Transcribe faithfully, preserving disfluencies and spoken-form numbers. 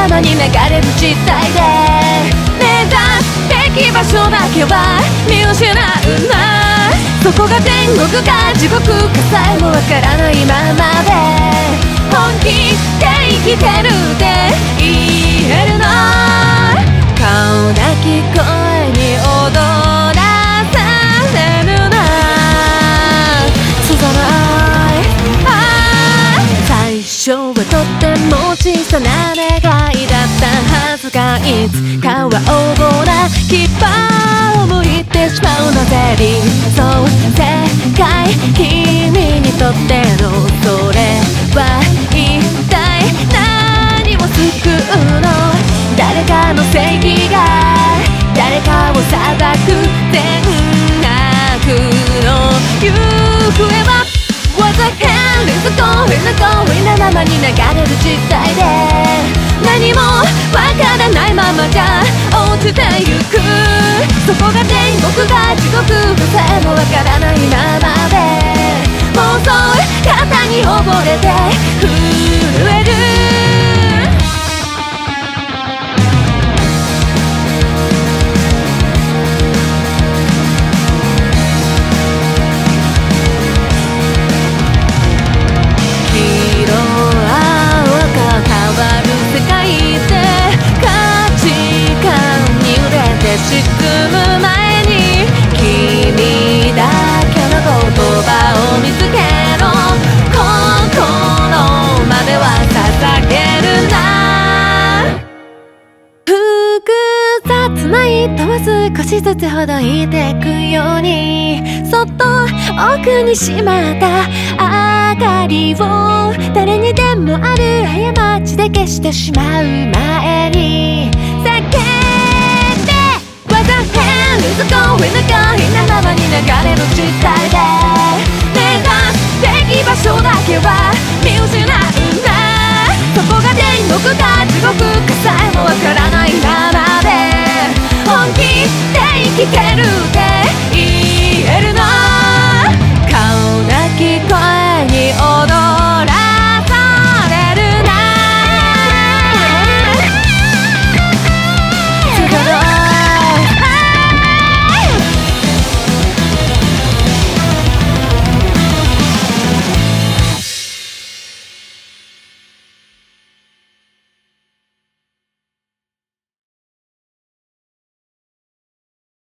ままに流れる実態で目指すべき場所だけは見失うな。そこが天国か地獄かさえもわからないままで本気で生きてるって言えるの。顔なき声に踊らされるな。進まない最初はとっても小さな願いだったはずがいつかは横暴な牙を向いてしまうので理想世界君にとってのそれは一体何を救うの。誰かの正義が誰かを裁く善悪の行方はWas a hand is going and going なままに流れる実態で何もわからないままじゃ落ちてゆく。そこが天国か地獄かさえもわからないままで妄想肩に溺れて震える。沈む前に君だけの言葉を見つけろ。心までは捧げるな。複雑な糸は少しずつほどいていくようにそっと奥にしまった明かりを誰にでもある過ちで消してしまう前に叫Is going going なままに流れる実態で目指すべき場所だけは見失うな。そこが天国か地獄かさえもわからないままで本気で生きてるって